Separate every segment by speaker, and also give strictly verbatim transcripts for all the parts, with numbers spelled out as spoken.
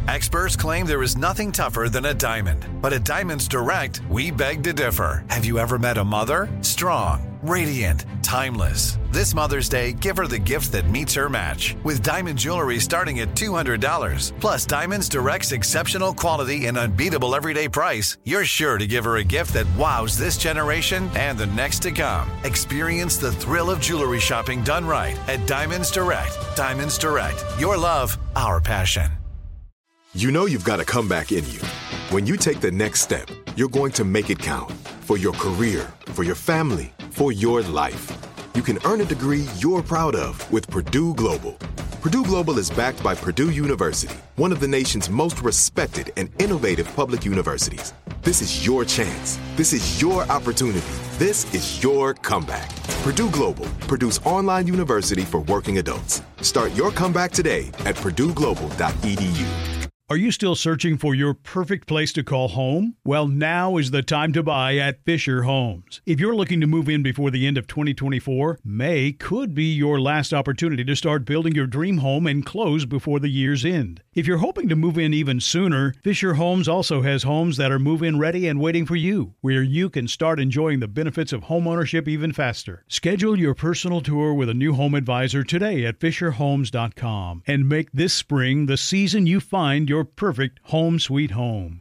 Speaker 1: Experts claim there is nothing tougher than a diamond. But at Diamonds Direct, we beg to differ. Have you ever met a mother? Strong, radiant, timeless. This Mother's Day, give her the gift that meets her match. With diamond jewelry starting at two hundred dollars. Plus Diamonds Direct's exceptional quality and unbeatable everyday price, you're sure to give her a gift that wows this generation and the next to come. Experience the thrill of jewelry shopping done right at Diamonds Direct. Diamonds Direct. Your love, our passion.
Speaker 2: You know you've got a comeback in you. When you take the next step, you're going to make it count. For your career, for your family, for your life. You can earn a degree you're proud of with Purdue Global. Purdue Global is backed by Purdue University, one of the nation's most respected and innovative public universities. This is your chance. This is your opportunity. This is your comeback. Purdue Global, Purdue's online university for working adults. Start your comeback today at purdue global dot e d u.
Speaker 3: Are you still searching for your perfect place to call home? Well, now is the time to buy at Fisher Homes. If you're looking to move in before the end of twenty twenty-four, May could be your last opportunity to start building your dream home and close before the year's end. If you're hoping to move in even sooner, Fisher Homes also has homes that are move-in ready and waiting for you, where you can start enjoying the benefits of homeownership even faster. Schedule your personal tour with a new home advisor today at fisher homes dot com and make this spring the season you find your Your perfect home sweet home.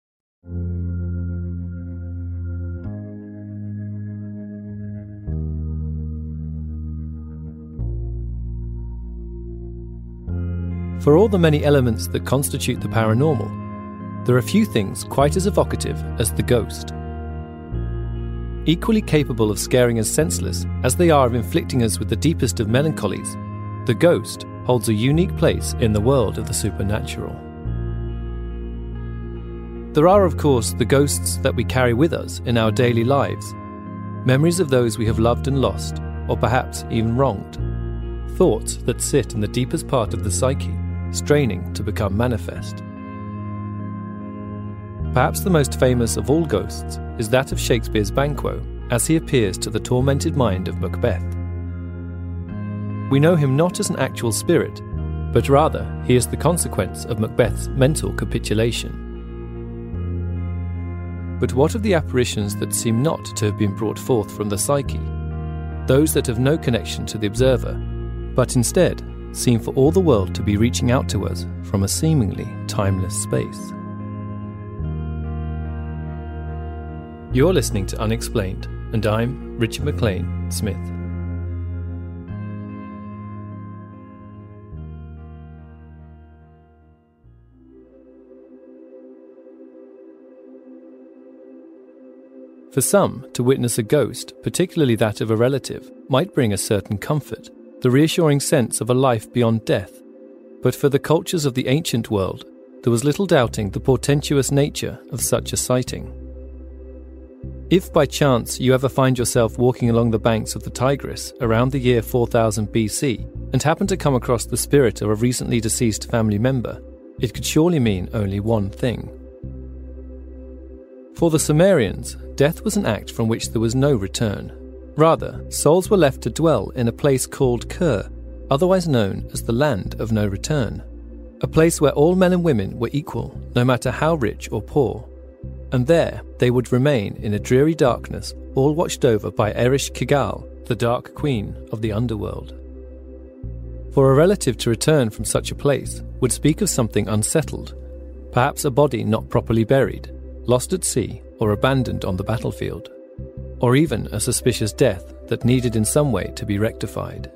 Speaker 4: For all the many elements that constitute the paranormal, there are few things quite as evocative as the ghost. Equally capable of scaring us senseless as they are of inflicting us with the deepest of melancholies, the ghost holds a unique place in the world of the supernatural. There are, of course, the ghosts that we carry with us in our daily lives, memories of those we have loved and lost, or perhaps even wronged, thoughts that sit in the deepest part of the psyche, straining to become manifest. Perhaps the most famous of all ghosts is that of Shakespeare's Banquo, as he appears to the tormented mind of Macbeth. We know him not as an actual spirit, but rather he is the consequence of Macbeth's mental capitulation. But what of the apparitions that seem not to have been brought forth from the psyche? Those that have no connection to the observer, but instead seem for all the world to be reaching out to us from a seemingly timeless space. You're listening to Unexplained, and I'm Richard McLean Smith. For some, to witness a ghost, particularly that of a relative, might bring a certain comfort, the reassuring sense of a life beyond death. But for the cultures of the ancient world, there was little doubting the portentous nature of such a sighting. If by chance you ever find yourself walking along the banks of the Tigris around the year four thousand B C and happen to come across the spirit of a recently deceased family member, it could surely mean only one thing. For the Sumerians, death was an act from which there was no return. Rather, souls were left to dwell in a place called Ker, otherwise known as the Land of No Return, a place where all men and women were equal, no matter how rich or poor. And there they would remain in a dreary darkness, all watched over by Eresh Kigal, the Dark Queen of the underworld. For a relative to return from such a place would speak of something unsettled, perhaps a body not properly buried, lost at sea or abandoned on the battlefield, or even a suspicious death that needed in some way to be rectified.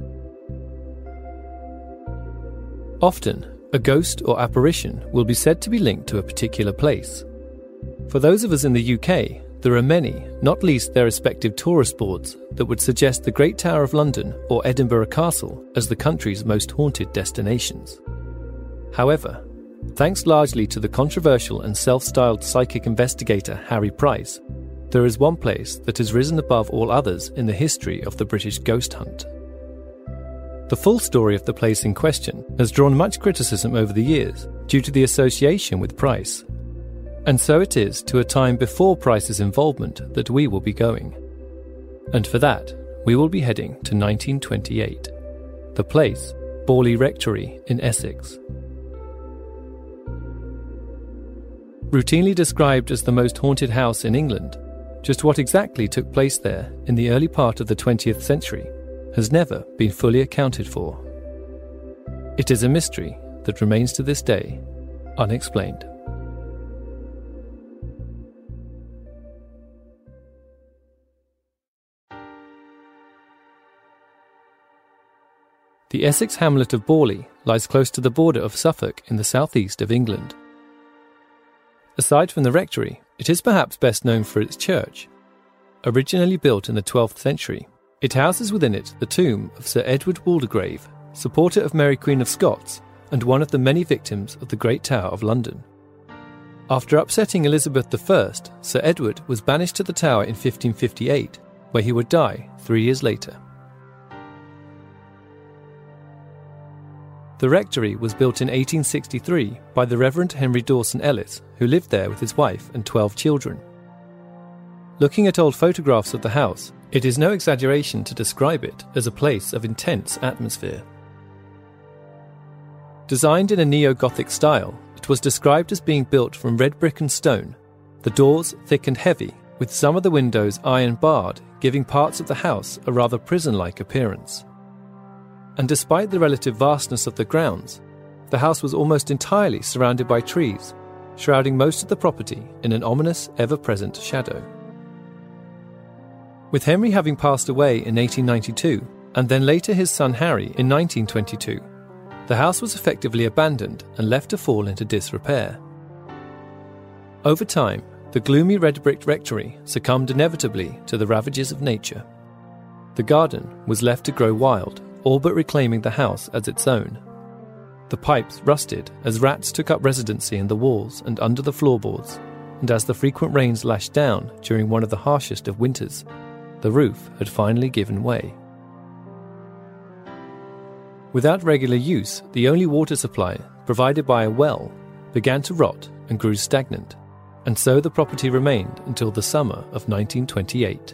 Speaker 4: Often, a ghost or apparition will be said to be linked to a particular place. For those of us in the U K, there are many, not least their respective tourist boards, that would suggest the Great Tower of London or Edinburgh Castle as the country's most haunted destinations. However, thanks largely to the controversial and self-styled psychic investigator Harry Price, there is one place that has risen above all others in the history of the British ghost hunt. The full story of the place in question has drawn much criticism over the years due to the association with Price. And so it is to a time before Price's involvement that we will be going. And for that, we will be heading to nineteen twenty-eight. The place, Borley Rectory in Essex. Routinely described as the most haunted house in England, just what exactly took place there in the early part of the twentieth century has never been fully accounted for. It is a mystery that remains to this day unexplained. The Essex hamlet of Borley lies close to the border of Suffolk in the southeast of England. Aside from the rectory, it is perhaps best known for its church. Originally built in the twelfth century, it houses within it the tomb of Sir Edward Waldegrave, supporter of Mary Queen of Scots and one of the many victims of the Great Tower of London. After upsetting Elizabeth the First, Sir Edward was banished to the Tower in fifteen fifty-eight, where he would die three years later. The rectory was built in eighteen sixty-three by the Reverend Henry Dawson Ellis, who lived there with his wife and twelve children. Looking at old photographs of the house, it is no exaggeration to describe it as a place of intense atmosphere. Designed in a neo-Gothic style, it was described as being built from red brick and stone, the doors thick and heavy, with some of the windows iron-barred, giving parts of the house a rather prison-like appearance. And despite the relative vastness of the grounds, the house was almost entirely surrounded by trees, shrouding most of the property in an ominous, ever-present shadow. With Henry having passed away in eighteen ninety-two, and then later his son Harry in nineteen twenty-two, the house was effectively abandoned and left to fall into disrepair. Over time, the gloomy red-brick rectory succumbed inevitably to the ravages of nature. The garden was left to grow wild, all but reclaiming the house as its own. The pipes rusted as rats took up residency in the walls and under the floorboards, and as the frequent rains lashed down during one of the harshest of winters, the roof had finally given way. Without regular use, the only water supply, provided by a well, began to rot and grew stagnant, and so the property remained until the summer of nineteen twenty-eight.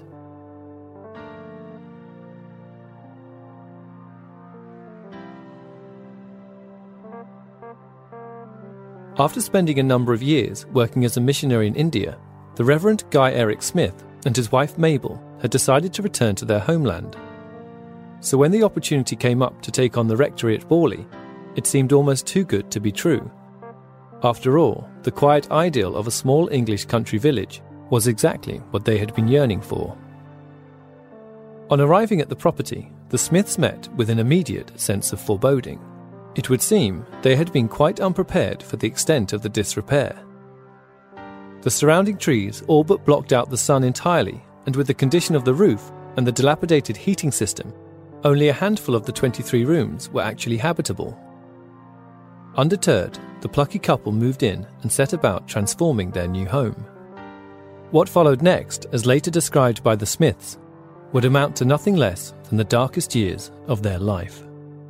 Speaker 4: After spending a number of years working as a missionary in India, the Reverend Guy Eric Smith and his wife Mabel had decided to return to their homeland. So when the opportunity came up to take on the rectory at Borley, it seemed almost too good to be true. After all, the quiet ideal of a small English country village was exactly what they had been yearning for. On arriving at the property, the Smiths met with an immediate sense of foreboding. It would seem they had been quite unprepared for the extent of the disrepair. The surrounding trees all but blocked out the sun entirely, and with the condition of the roof and the dilapidated heating system, only a handful of the twenty-three rooms were actually habitable. Undeterred, the plucky couple moved in and set about transforming their new home. What followed next, as later described by the Smiths, would amount to nothing less than the darkest years of their life.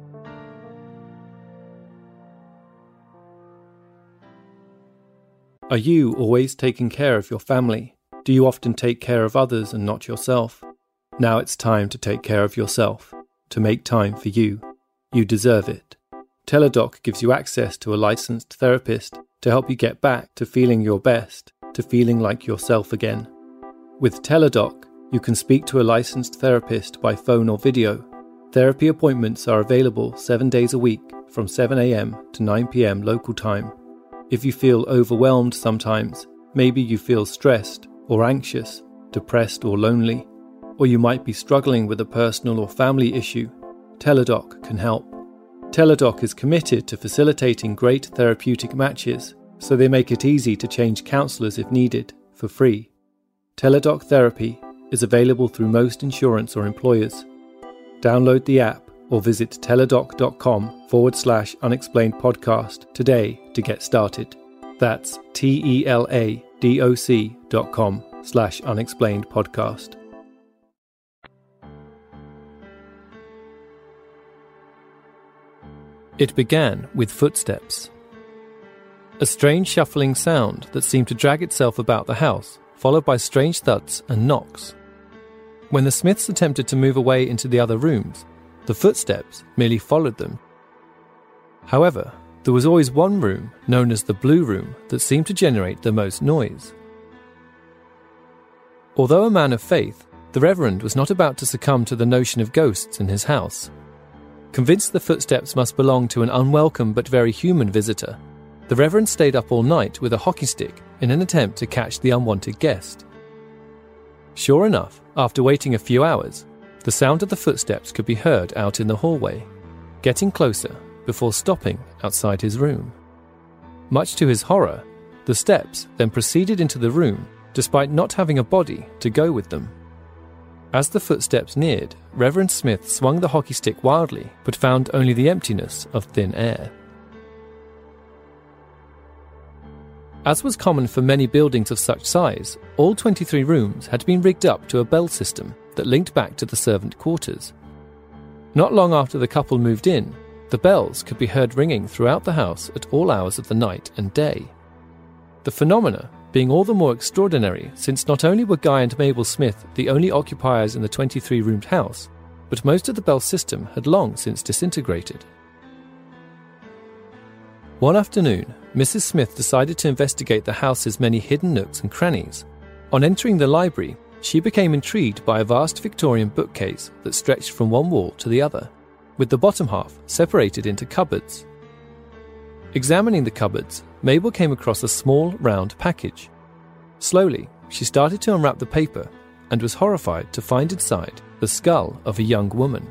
Speaker 4: Are you always taking care of your family? Do you often take care of others and not yourself? Now it's time to take care of yourself, to make time for you. You deserve it. Teladoc gives you access to a licensed therapist to help you get back to feeling your best, to feeling like yourself again. With Teladoc, you can speak to a licensed therapist by phone or video. Therapy appointments are available seven days a week from seven a.m. to nine p.m. local time. If you feel overwhelmed sometimes, maybe you feel stressed or anxious, depressed or lonely, or you might be struggling with a personal or family issue, Teladoc can help. Teladoc is committed to facilitating great therapeutic matches, so they make it easy to change counsellors if needed, for free. Teladoc Therapy is available through most insurance or employers. Download the app or visit teladoc.com forward slash unexplained podcast today to get started. That's T-E-L-A-D-O-C dot com slash unexplained podcast. It began with footsteps. A strange shuffling sound that seemed to drag itself about the house, followed by strange thuds and knocks. When the Smiths attempted to move away into the other rooms, the footsteps merely followed them. However, there was always one room, known as the Blue Room, that seemed to generate the most noise. Although a man of faith, the Reverend was not about to succumb to the notion of ghosts in his house. Convinced the footsteps must belong to an unwelcome but very human visitor, the Reverend stayed up all night with a hockey stick in an attempt to catch the unwanted guest. Sure enough, after waiting a few hours, the sound of the footsteps could be heard out in the hallway, getting closer before stopping outside his room. Much to his horror, the steps then proceeded into the room despite not having a body to go with them. As the footsteps neared, Reverend Smith swung the hockey stick wildly but found only the emptiness of thin air. As was common for many buildings of such size, all twenty-three rooms had been rigged up to a bell system that linked back to the servant quarters. Not long after the couple moved in, the bells could be heard ringing throughout the house at all hours of the night and day. The phenomena being all the more extraordinary since not only were Guy and Mabel Smith the only occupiers in the twenty-three-roomed house, but most of the bell system had long since disintegrated. One afternoon, Missus Smith decided to investigate the house's many hidden nooks and crannies. On entering the library, she became intrigued by a vast Victorian bookcase that stretched from one wall to the other, with the bottom half separated into cupboards. Examining the cupboards, Mabel came across a small, round package. Slowly, she started to unwrap the paper and was horrified to find inside the skull of a young woman.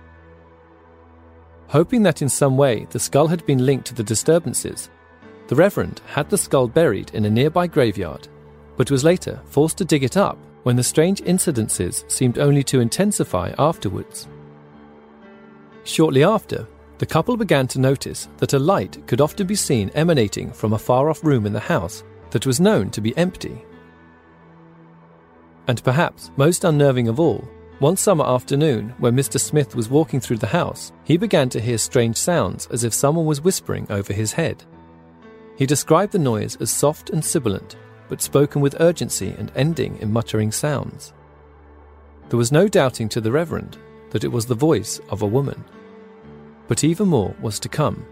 Speaker 4: Hoping that in some way the skull had been linked to the disturbances, the Reverend had the skull buried in a nearby graveyard, but was later forced to dig it up when the strange incidences seemed only to intensify afterwards. Shortly after, the couple began to notice that a light could often be seen emanating from a far-off room in the house that was known to be empty. And perhaps most unnerving of all, one summer afternoon, when Mister Smith was walking through the house, he began to hear strange sounds as if someone was whispering over his head. He described the noise as soft and sibilant, but spoken with urgency and ending in muttering sounds. There was no doubting to the Reverend that it was the voice of a woman. But even more was to come.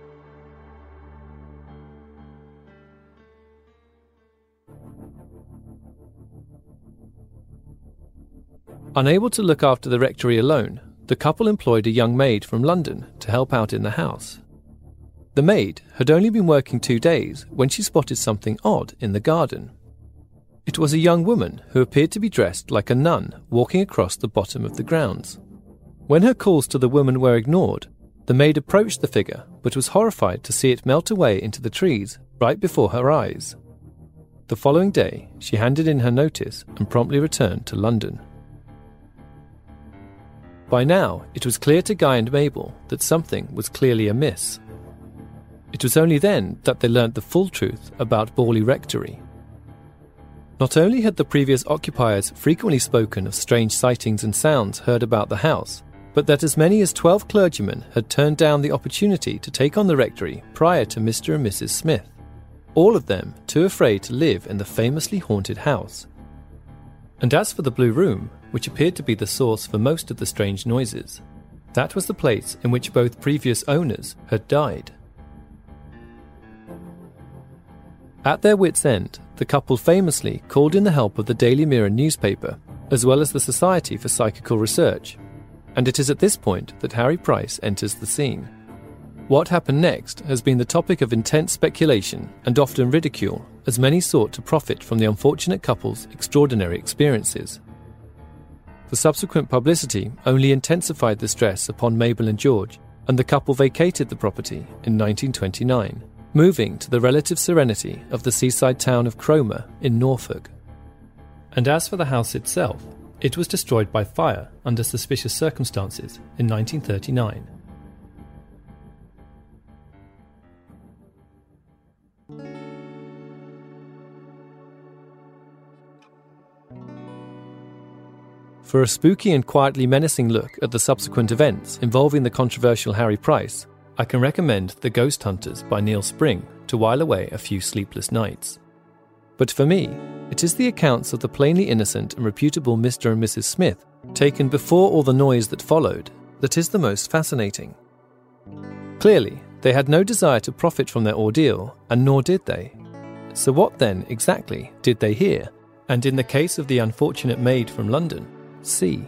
Speaker 4: Unable to look after the rectory alone, the couple employed a young maid from London to help out in the house. The maid had only been working two days when she spotted something odd in the garden. It was a young woman who appeared to be dressed like a nun walking across the bottom of the grounds. When her calls to the woman were ignored, the maid approached the figure but was horrified to see it melt away into the trees right before her eyes. The following day, she handed in her notice and promptly returned to London. By now, it was clear to Guy and Mabel that something was clearly amiss. It was only then that they learnt the full truth about Borley Rectory. Not only had the previous occupiers frequently spoken of strange sightings and sounds heard about the house, but that as many as twelve clergymen had turned down the opportunity to take on the rectory prior to Mister and Missus Smith, all of them too afraid to live in the famously haunted house. And as for the Blue Room, which appeared to be the source for most of the strange noises, that was the place in which both previous owners had died. At their wits' end, the couple famously called in the help of the Daily Mirror newspaper, as well as the Society for Psychical Research, and it is at this point that Harry Price enters the scene. What happened next has been the topic of intense speculation and often ridicule, as many sought to profit from the unfortunate couple's extraordinary experiences. The subsequent publicity only intensified the stress upon Mabel and George, and the couple vacated the property in nineteen twenty-nine, moving to the relative serenity of the seaside town of Cromer in Norfolk. And as for the house itself, it was destroyed by fire under suspicious circumstances in nineteen thirty-nine. For a spooky and quietly menacing look at the subsequent events involving the controversial Harry Price, I can recommend The Ghost Hunters by Neil Spring to while away a few sleepless nights. But for me, it is the accounts of the plainly innocent and reputable Mister and Missus Smith, taken before all the noise that followed, that is the most fascinating. Clearly, They had no desire to profit from their ordeal, and nor did they. So what then, exactly, did they hear? And in the case of the unfortunate maid from London, see.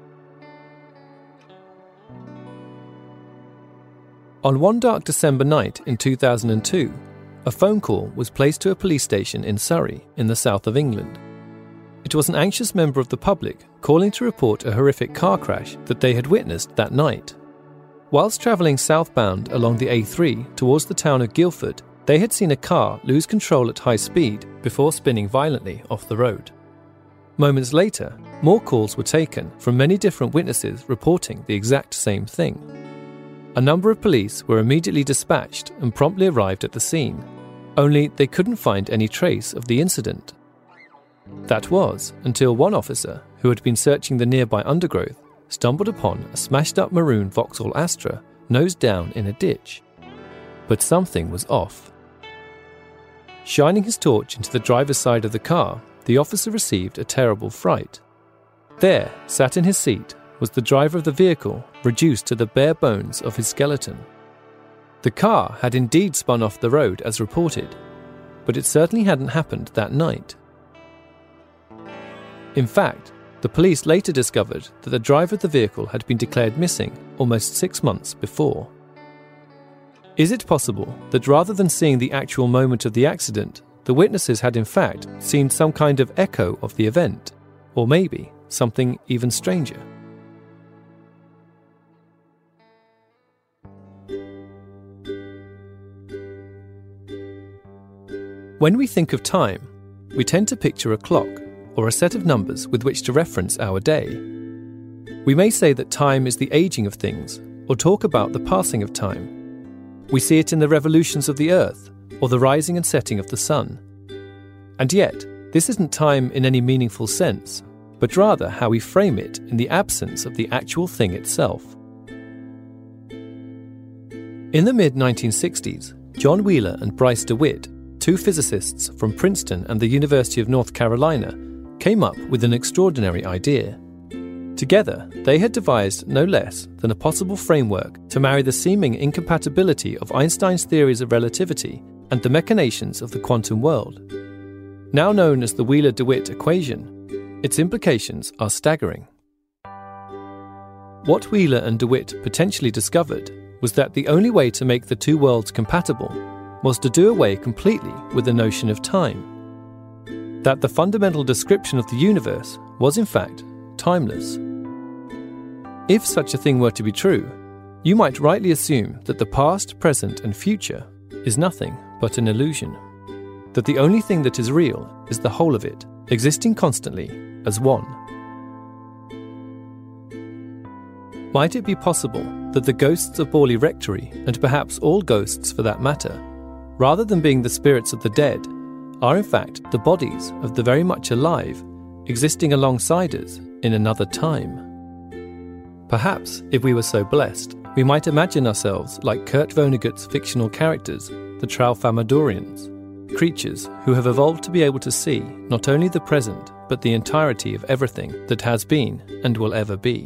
Speaker 4: On one dark December night in two thousand two, a phone call was placed to a police station in Surrey, in the south of England. It was an anxious member of the public calling to report a horrific car crash that they had witnessed that night. Whilst travelling southbound along the A three towards the town of Guildford, they had seen a car lose control at high speed before spinning violently off the road. Moments later, more calls were taken from many different witnesses reporting the exact same thing. A number of police were immediately dispatched and promptly arrived at the scene, only they couldn't find any trace of the incident. That was until one officer, who had been searching the nearby undergrowth, stumbled upon a smashed-up maroon Vauxhall Astra nose down in a ditch. But something was off. Shining his torch into the driver's side of the car, the officer received a terrible fright. There, sat in his seat, was the driver of the vehicle, reduced to the bare bones of his skeleton. The car had indeed spun off the road as reported, but it certainly hadn't happened that night. In fact, the police later discovered that the driver of the vehicle had been declared missing almost six months before. Is it possible that rather than seeing the actual moment of the accident, the witnesses had in fact seen some kind of echo of the event, or maybe something even stranger? When we think of time, we tend to picture a clock or a set of numbers with which to reference our day. We may say that time is the aging of things, or talk about the passing of time. We see it in the revolutions of the earth, or the rising and setting of the sun. And yet, this isn't time in any meaningful sense, but rather how we frame it in the absence of the actual thing itself. In the mid nineteen sixties, John Wheeler and Bryce DeWitt, two physicists from Princeton and the University of North Carolina, came up with an extraordinary idea. Together, they had devised no less than a possible framework to marry the seeming incompatibility of Einstein's theories of relativity and the machinations of the quantum world. Now known as the Wheeler-DeWitt equation, its implications are staggering. What Wheeler and DeWitt potentially discovered was that the only way to make the two worlds compatible was to do away completely with the notion of time. That the fundamental description of the universe was in fact timeless. If such a thing were to be true, you might rightly assume that the past, present and future is nothing but an illusion. That the only thing that is real is the whole of it, existing constantly as one. Might it be possible that the ghosts of Borley Rectory, and perhaps all ghosts for that matter, rather than being the spirits of the dead, are in fact the bodies of the very much alive, existing alongside us in another time? Perhaps, if we were so blessed, we might imagine ourselves like Kurt Vonnegut's fictional characters, the Tralfamadorians, creatures who have evolved to be able to see not only the present, but the entirety of everything that has been and will ever be.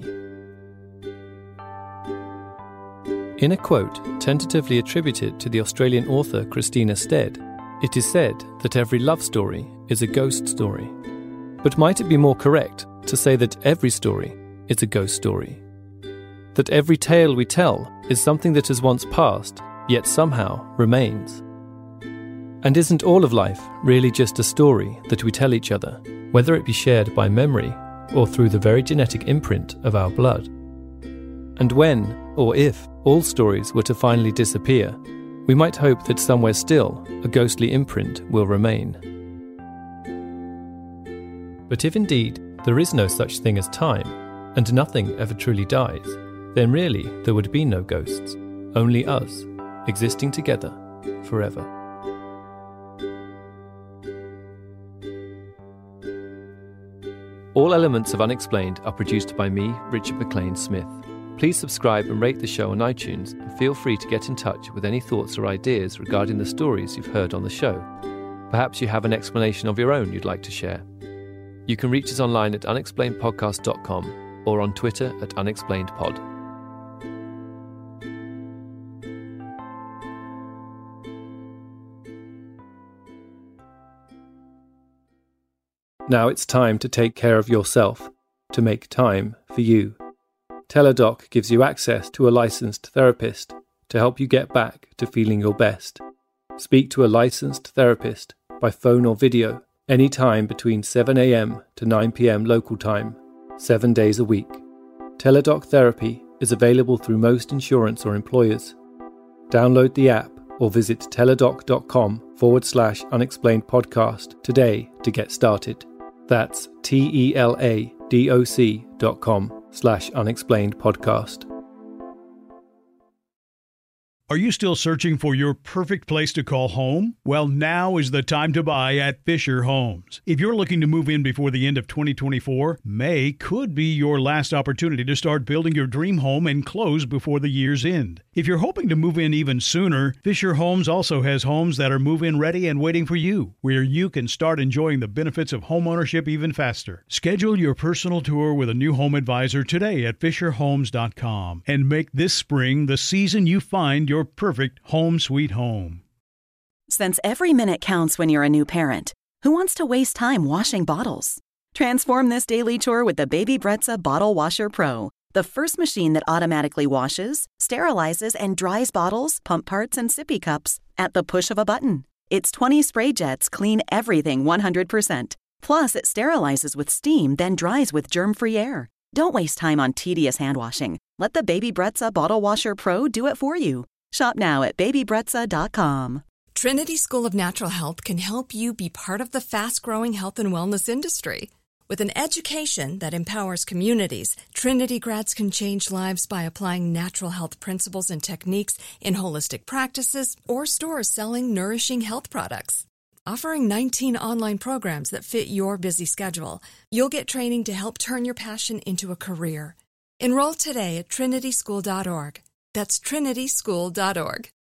Speaker 4: In a quote tentatively attributed to the Australian author Christina Stead, it is said that every love story is a ghost story. But might it be more correct to say that every story is a ghost story? That every tale we tell is something that has once passed, yet somehow remains? And isn't all of life really just a story that we tell each other, whether it be shared by memory or through the very genetic imprint of our blood? And when, or if, all stories were to finally disappear, we might hope that somewhere still a ghostly imprint will remain. But if indeed there is no such thing as time, and nothing ever truly dies, then really there would be no ghosts, only us, existing together forever. All elements of Unexplained are produced by me, Richard McLean Smith. Please subscribe and rate the show on iTunes, and feel free to get in touch with any thoughts or ideas regarding the stories you've heard on the show. Perhaps you have an explanation of your own you'd like to share. You can reach us online at unexplained podcast dot com or on Twitter at unexplainedpod. Now it's time to take care of yourself, to make time for you. Teladoc gives you access to a licensed therapist to help you get back to feeling your best. Speak to a licensed therapist by phone or video anytime between seven a.m. to nine p.m. local time, seven days a week. Teladoc Therapy is available through most insurance or employers. Download the app or visit teladoc.com forward slash unexplained podcast today to get started. That's T-E-L-A-D-O-C dot com slash unexplained podcast.
Speaker 3: Are you still searching for your perfect place to call home? Well, now is the time to buy at Fisher Homes. If you're looking to move in before the end of twenty twenty-four, May could be your last opportunity to start building your dream home and close before the year's end. If you're hoping to move in even sooner, Fisher Homes also has homes that are move-in ready and waiting for you, where you can start enjoying the benefits of homeownership even faster. Schedule your personal tour with a new home advisor today at fisher homes dot com and make this spring the season you find your perfect home sweet home.
Speaker 5: Since every minute counts when you're a new parent, who wants to waste time washing bottles? Transform this daily chore with the Baby Brezza Bottle Washer Pro, the first machine that automatically washes, sterilizes, and dries bottles, pump parts, and sippy cups at the push of a button. Its twenty spray jets clean everything one hundred percent. Plus, it sterilizes with steam, then dries with germ-free air. Don't waste time on tedious hand washing. Let the Baby Brezza Bottle Washer Pro do it for you. Shop now at baby brezza dot com.
Speaker 6: Trinity School of Natural Health can help you be part of the fast-growing health and wellness industry. With an education that empowers communities, Trinity grads can change lives by applying natural health principles and techniques in holistic practices or stores selling nourishing health products. Offering nineteen online programs that fit your busy schedule, you'll get training to help turn your passion into a career. Enroll today at trinity school dot org. That's trinity school dot org.